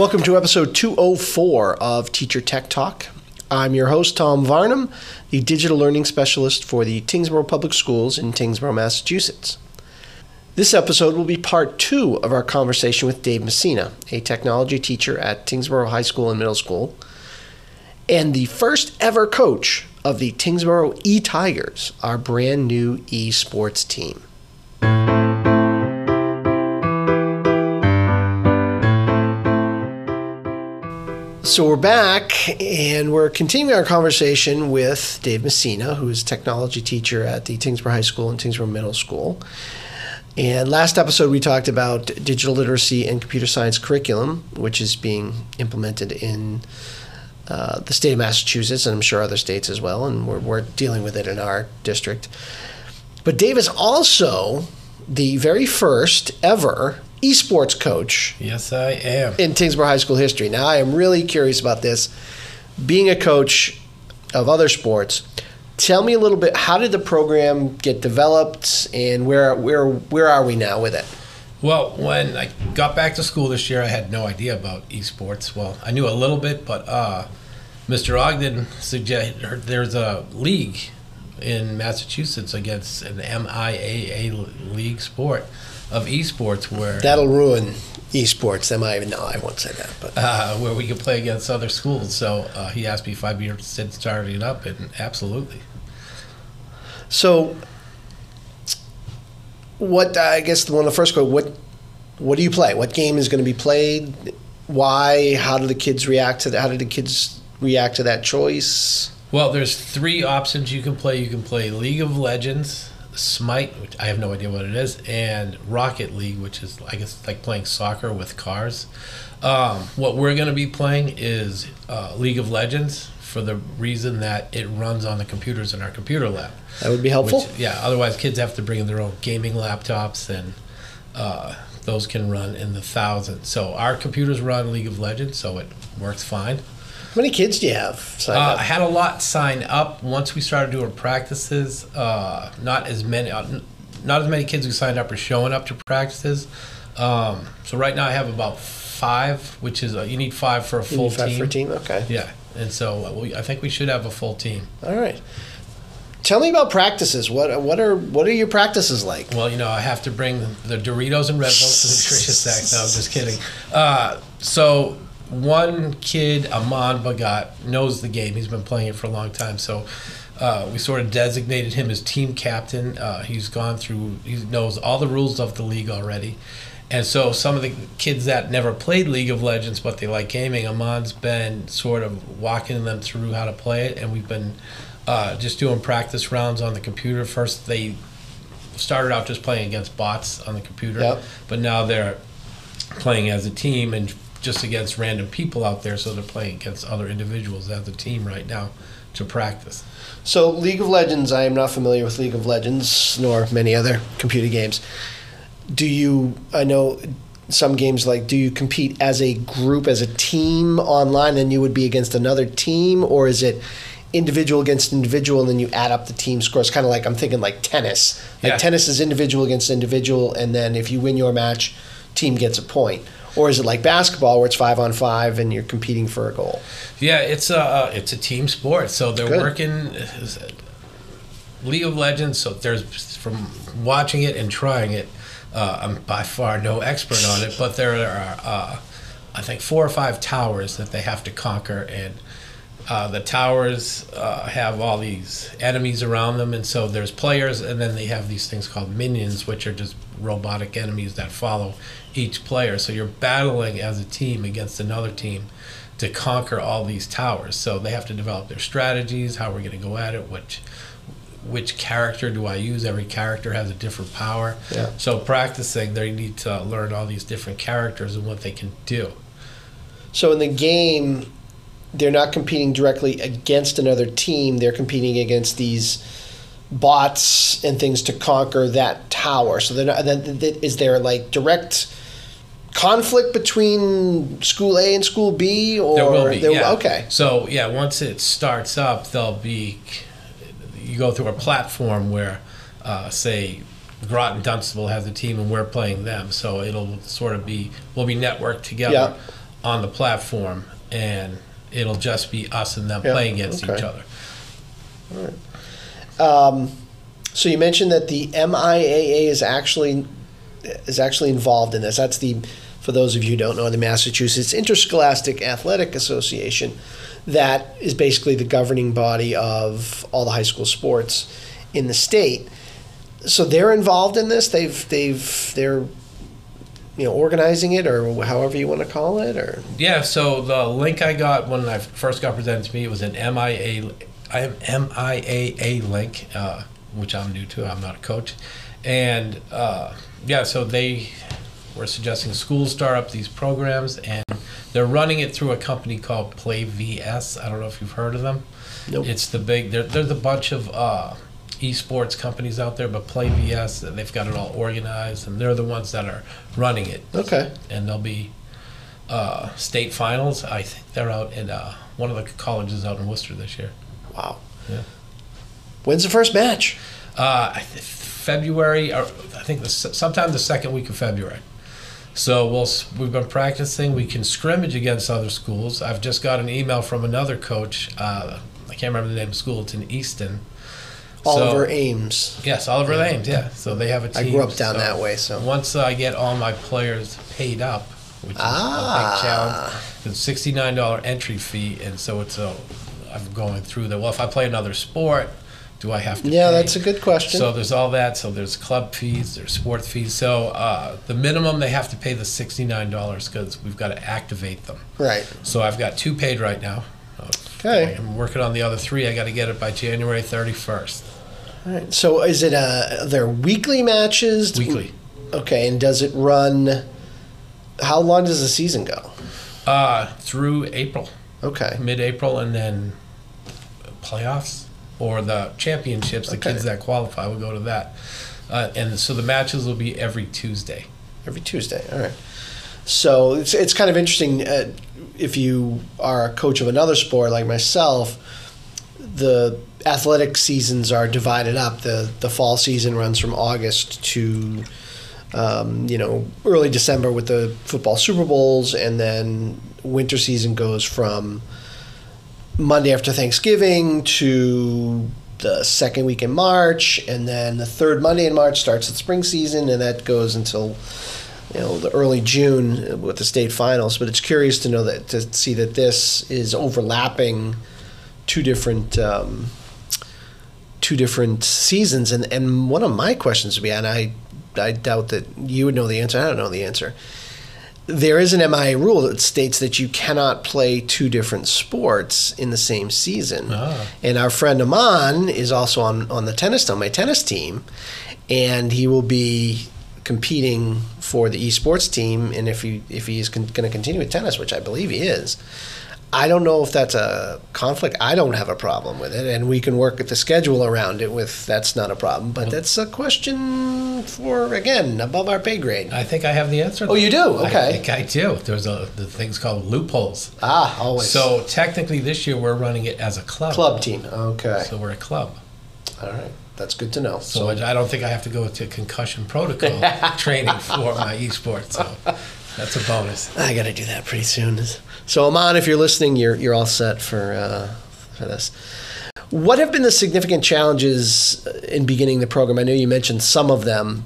Welcome to episode 204 of Teacher Tech Talk. I'm your host, Tom Varnum, the Digital Learning Specialist for the Tyngsboro Public Schools in Tyngsboro, Massachusetts. This episode will be part 2 of our conversation with Dave Messina, a technology teacher at Tyngsboro High School and Middle School, and the first ever coach of the Tyngsboro E-Tigers, our brand new esports team. So we're back, and we're continuing our conversation with Dave Messina, who is a technology teacher at the Tyngsboro High School and Tyngsboro Middle School. And last episode, we talked about digital literacy and computer science curriculum, which is being implemented in the state of Massachusetts, and I'm sure other states as well, and we're dealing with it in our district. But Dave is also the very first ever esports coach. Yes, I am. In Tyngsboro High School history. Now, I am really curious about this. Being a coach of other sports, tell me a little bit, how did the program get developed, and where are we now with it? Well, when I got back to school this year, I had no idea about esports. Well, I knew a little bit, but Mr. Ogden suggested there's a league in Massachusetts against an MIAA league sport of esports where that'll ruin esports. I won't say that, but where we could play against other schools. So he asked me if I'd be interested in starting it up, and absolutely. So, what I guess one of the first questions, what do you play? What game is going to be played? Why? How do the kids react to that? How did the kids react to that choice? Well, there's 3 options you can play. You can play League of Legends, Smite, which I have no idea what it is, and Rocket League, which is, I guess, like playing soccer with cars. What we're going to be playing is League of Legends for the reason that it runs on the computers in our computer lab. That would be helpful. Otherwise kids have to bring in their own gaming laptops, and those can run in the thousands. So our computers run League of Legends, so it works fine. How many kids do you have signed up? I had a lot sign up. Once we started doing practices, not as many kids who signed up are showing up to practices. So right now I have about 5, which is you need 5 for a full team. 5 for a team, okay. Yeah, and so I think we should have a full team. All right. Tell me about practices. What are your practices like? Well, I have to bring the Doritos and Red Bulls to the nutrition stack. No, I'm just kidding. So one kid, Amon Bagat, knows the game. He's been playing it for a long time. So we sort of designated him as team captain. He knows all the rules of the league already. And so some of the kids that never played League of Legends, but they like gaming, Amon's been sort of walking them through how to play it. And we've been just doing practice rounds on the computer. First, they started out just playing against bots on the computer. Yep. But now they're playing as a team and just against random people out there, so they're playing against other individuals as a team right now to practice. So League of Legends, I am not familiar with League of Legends, nor many other computer games. I know some games, do you compete as a group, as a team online, and you would be against another team, or is it individual against individual, and then you add up the team scores? Kind of I'm thinking like tennis. Tennis is individual against individual, and then if you win your match, team gets a point. Or is it like basketball where it's 5-on-5 and you're competing for a goal? Yeah, it's a team sport. So they're working League of Legends. So there's, from watching it and trying it, I'm by far no expert on it, but there are I think 4 or 5 towers that they have to conquer, and the towers have all these enemies around them, and so there's players, and then they have these things called minions, which are just robotic enemies that follow each player. So you're battling as a team against another team to conquer all these towers. So they have to develop their strategies, how we're going to go at it, which character do I use? Every character has a different power. Yeah. So practicing, they need to learn all these different characters and what they can do. So in the game, they're not competing directly against another team. They're competing against these bots and things to conquer that tower. So they're not, is there direct conflict between school A and school B? Or there will be, yeah. Okay. So, once it starts up, you go through a platform where, say, Groton Dunstable has a team and we're playing them. So it'll sort of we'll be networked together. Yeah. on the platform, and it'll just be us and them playing against each other. All right. So you mentioned that the MIAA is actually involved in this. That's for those of you who don't know, the Massachusetts Interscholastic Athletic Association. That is basically the governing body of all the high school sports in the state. So they're involved in this. They're organizing it, or however you want to call it, or So the link I got when I first got presented to me was an MIAA link, which I'm new to. I'm not a coach, and so they were suggesting schools start up these programs, and they're running it through a company called Play VS. I don't know if you've heard of them. Nope. It's there's a bunch of esports companies out there, but Play VS, they've got it all organized, and they're the ones that are running it. Okay. And there'll be state finals. I think they're out in one of the colleges out in Worcester this year. Wow. Yeah. When's the first match? February, or I think sometime the second week of February. So we've been practicing. We can scrimmage against other schools. I've just got an email from another coach. I can't remember the name of the school. It's in Easton. Oliver Ames. Yes, Oliver Ames, yeah. So they have a team. I grew up down that way. So once I get all my players paid up, which is a big challenge, it's a $69 entry fee, and so I'm going through that. Well, if I play another sport, do I have to pay? That's a good question. So there's all that. So there's club fees, there's sport fees. So the minimum they have to pay the $69 because we've got to activate them. Right. So I've got 2 paid right now. Okay. I'm working on the other 3. I got to get it by January 31st. All right. So is it there weekly matches? Weekly. Okay. And does it run? How long does the season go? Through April. Okay. Mid-April, and then playoffs or the championships. The kids that qualify will go to that. And so the matches will be every Tuesday. Every Tuesday. All right. So it's kind of interesting. If you are a coach of another sport like myself, the athletic seasons are divided up. The fall season runs from August to early December with the football Super Bowls, and then winter season goes from Monday after Thanksgiving to the second week in March, and then the third Monday in March starts the spring season, and that goes until the early June with the state finals. But it's curious to see that this is overlapping two different seasons. And one of my questions would be, and I doubt that you would know the answer. I don't know the answer. There is an MIA rule that states that you cannot play 2 different sports in the same season. Oh. And our friend Aman is also on my tennis team, and he will be competing for the esports team. And if he is going to continue with tennis, which I believe he is, I don't know if that's a conflict. I don't have a problem with it, and we can work at the schedule around it. That's not a problem. But that's a question for, again, above our pay grade. I think I have the answer. Oh, you do? Okay. I think I do. There's the things called loopholes. Always. So technically this year we're running it as a club. Club team. Okay. So we're a club. All right. That's good to know. So I don't think I have to go to concussion protocol training for my esports. So that's a bonus. I got to do that pretty soon. So Aman, if you're listening, you're all set for this. What have been the significant challenges in beginning the program? I know you mentioned some of them.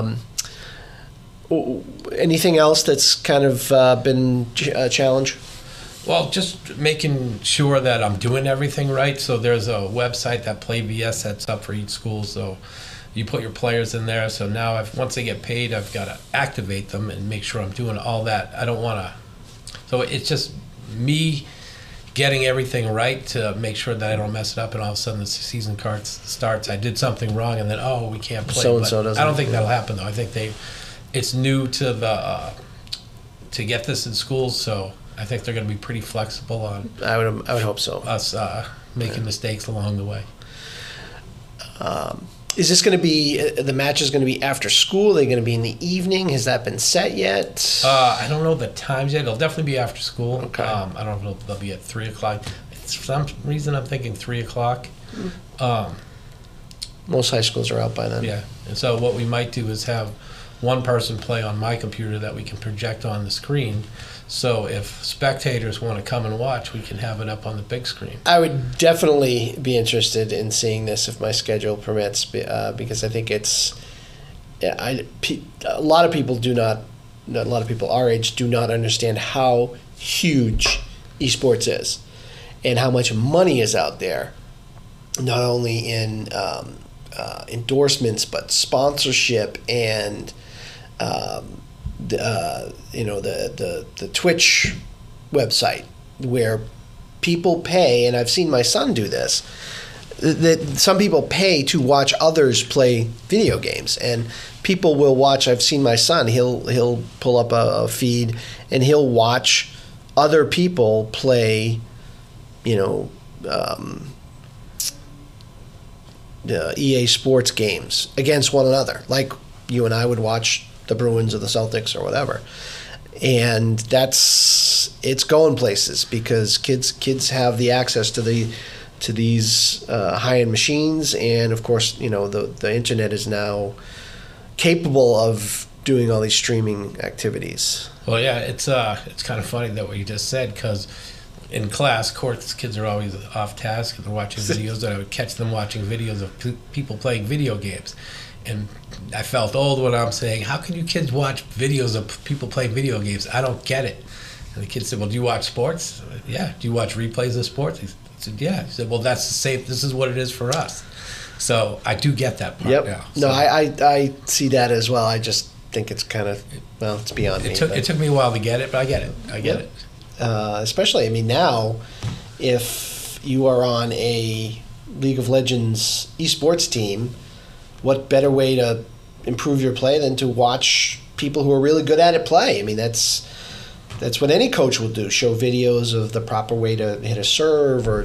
Anything else that's kind of been a challenge? Well, just making sure that I'm doing everything right. So there's a website that Play VS sets up for each school. So you put your players in there. So now once they get paid, I've got to activate them and make sure I'm doing all that. I don't want to. So it's just me getting everything right to make sure that I don't mess it up, and all of a sudden the season starts. I did something wrong, and then we can't play. So-and-so doesn't. I don't think that'll happen though. I think it's new to to get this in schools, so I think they're going to be pretty flexible on. I would hope so. Us making mistakes along the way. Is this going to be, the match is going to be after school? Are they going to be in the evening? Has that been set yet? I don't know the times yet. It'll definitely be after school. Okay. I don't know if they'll be at 3 o'clock. For some reason, I'm thinking 3 o'clock. Most high schools are out by then. Yeah. And so what we might do is have one person play on my computer that we can project on the screen. So if spectators want to come and watch, we can have it up on the big screen. I would definitely be interested in seeing this if my schedule permits, because I think it's. A lot of people our age do not understand how huge esports is, and how much money is out there, not only in endorsements but sponsorship and the Twitch website where people pay, and I've seen my son do this. That some people pay to watch others play video games, and people will watch. I've seen my son. He'll pull up a feed and he'll watch other people play, the EA Sports games against one another, like you and I would watch the Bruins or the Celtics or whatever. And it's going places because kids have the access to these high-end machines, and of course, the internet is now capable of doing all these streaming activities. Well, yeah, it's kind of funny that what you just said, because in class, of course, kids are always off task and they're watching videos, and I would catch them watching videos of people playing video games. And I felt old when I'm saying, how can you kids watch videos of people playing video games? I don't get it. And the kid said, well, do you watch sports? Yeah. Do you watch replays of sports? I said, yeah. He said, well, that's the same. This is what it is for us. So I do get that part now. So, no, I see that as well. I just think it's kind of, it's beyond me. It took me a while to get it, but I get it. I get it. Especially, now, if you are on a League of Legends esports team, what better way to improve your play than to watch people who are really good at it play? I mean, that's what any coach will do, show videos of the proper way to hit a serve or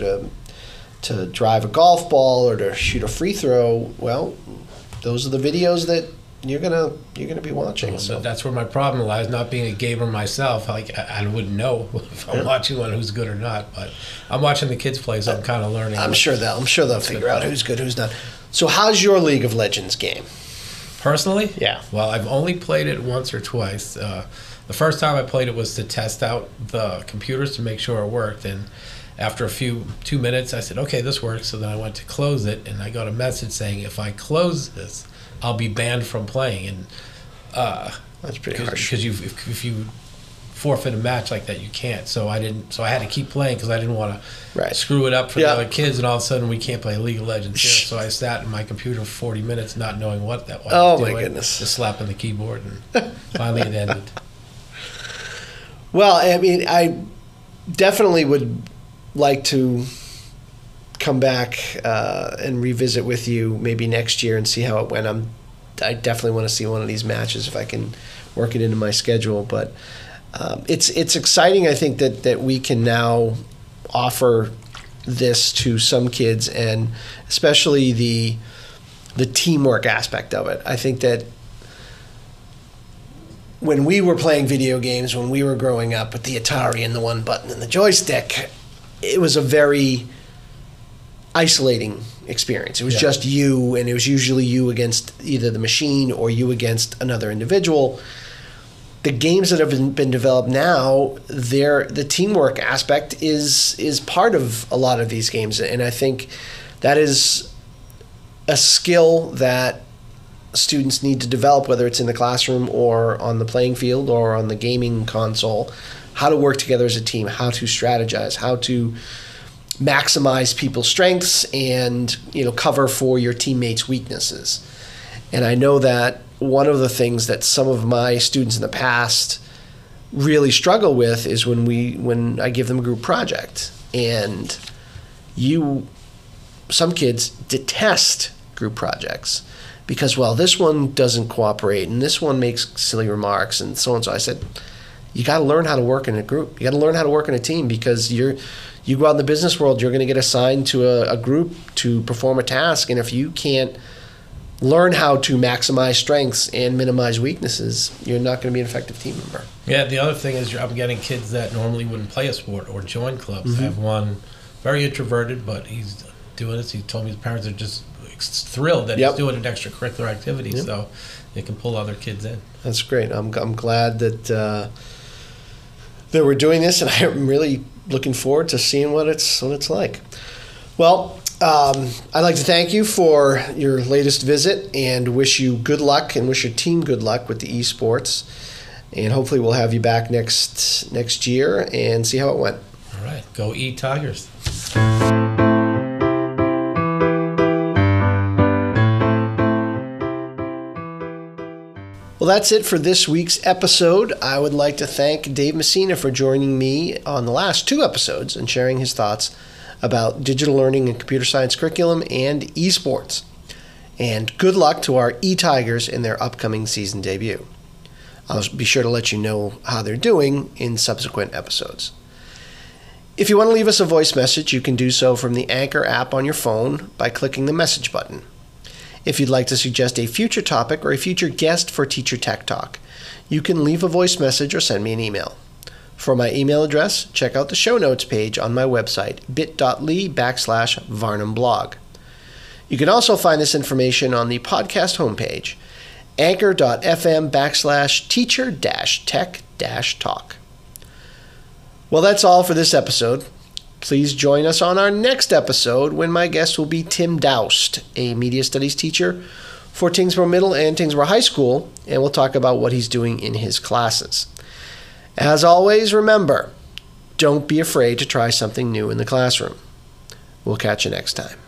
to drive a golf ball or to shoot a free throw. Well, those are the videos that you're gonna be watching. Well, so that's where my problem lies, not being a gamer myself. Like, I wouldn't know if I'm watching one who's good or not, but I'm watching the kids play, so I'm kind of learning. I'm sure they'll figure out who's good, who's not. So how's your League of Legends game? Personally? Yeah. Well, I've only played it once or twice. The first time I played it was to test out the computers to make sure it worked, and after 2 minutes, I said, okay, this works. So then I went to close it, and I got a message saying, if I close this, I'll be banned from playing. And that's pretty harsh. Because if you forfeit a match like that, you can't. So I didn't. So I had to keep playing because I didn't want to screw it up for the other kids, and all of a sudden we can't play League of Legends here. So I sat in my computer for 40 minutes not knowing what that was. Oh, my goodness. Just slapping the keyboard, and finally it ended. Well, I mean, I definitely would like to come back and revisit with you maybe next year and see how it went. I definitely want to see one of these matches if I can work it into my schedule. But it's exciting, I think, that we can now offer this to some kids, and especially the teamwork aspect of it. I think that when we were playing video games, when we were growing up with the Atari and the one button and the joystick, it was a very isolating experience. It was just you, and it was usually you against either the machine or you against another individual. The games that have been developed now, the teamwork aspect is part of a lot of these games, and I think that is a skill that students need to develop, whether it's in the classroom or on the playing field or on the gaming console. How to work together as a team, how to strategize, how to maximize people's strengths and cover for your teammates' weaknesses. And I know that one of the things that some of my students in the past really struggle with is when I give them a group project, and some kids detest group projects because, well, this one doesn't cooperate and this one makes silly remarks and so on. So I said, you got to learn how to work in a group. You got to learn how to work in a team, because you go out in the business world, you're going to get assigned to a group to perform a task, and if you can't learn how to maximize strengths and minimize weaknesses, you're not going to be an effective team member. Yeah, the other thing is I'm getting kids that normally wouldn't play a sport or join clubs. I have one very introverted, but he's doing this. He told me his parents are just thrilled that he's doing an extracurricular activity, so it can pull other kids in. That's great. I'm glad that we're doing this, and I'm really looking forward to seeing what it's like. Well, I'd like to thank you for your latest visit and wish you good luck and wish your team good luck with the esports. And hopefully we'll have you back next year and see how it went. All right. Go E-Tigers. Well, that's it for this week's episode. I would like to thank Dave Messina for joining me on the last 2 episodes and sharing his thoughts about digital learning and computer science curriculum and esports. And good luck to our E-Tigers in their upcoming season debut. I'll be sure to let you know how they're doing in subsequent episodes. If you want to leave us a voice message, you can do so from the Anchor app on your phone by clicking the message button. If you'd like to suggest a future topic or a future guest for Teacher Tech Talk, you can leave a voice message or send me an email. For my email address, check out the show notes page on my website, bit.ly/VarnumBlog. You can also find this information on the podcast homepage, anchor.fm/teacher-tech-talk. Well, that's all for this episode. Please join us on our next episode when my guest will be Tim Doust, a media studies teacher for Tyngsboro Middle and Tyngsboro High School, and we'll talk about what he's doing in his classes. As always, remember, don't be afraid to try something new in the classroom. We'll catch you next time.